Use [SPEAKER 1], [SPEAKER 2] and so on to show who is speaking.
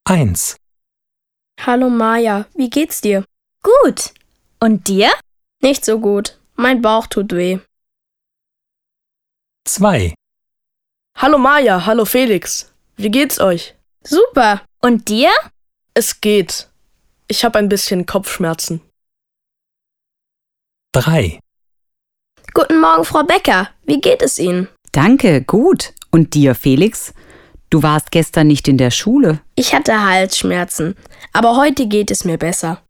[SPEAKER 1] 1,
[SPEAKER 2] Hallo Maja, wie geht's dir?
[SPEAKER 3] Gut. Und dir?
[SPEAKER 2] Nicht so gut. Mein Bauch tut weh.
[SPEAKER 1] 2,
[SPEAKER 4] Hallo Maja, hallo Felix. Wie geht's euch?
[SPEAKER 2] Super.
[SPEAKER 3] Und dir?
[SPEAKER 4] Es geht. Ich habe ein bisschen Kopfschmerzen.
[SPEAKER 1] 3,
[SPEAKER 2] Guten Morgen, Frau Becker. Wie geht es Ihnen?
[SPEAKER 5] Danke, gut. Und dir, Felix? Du warst gestern nicht in der Schule.
[SPEAKER 2] Ich hatte Halsschmerzen, aber heute geht es mir besser.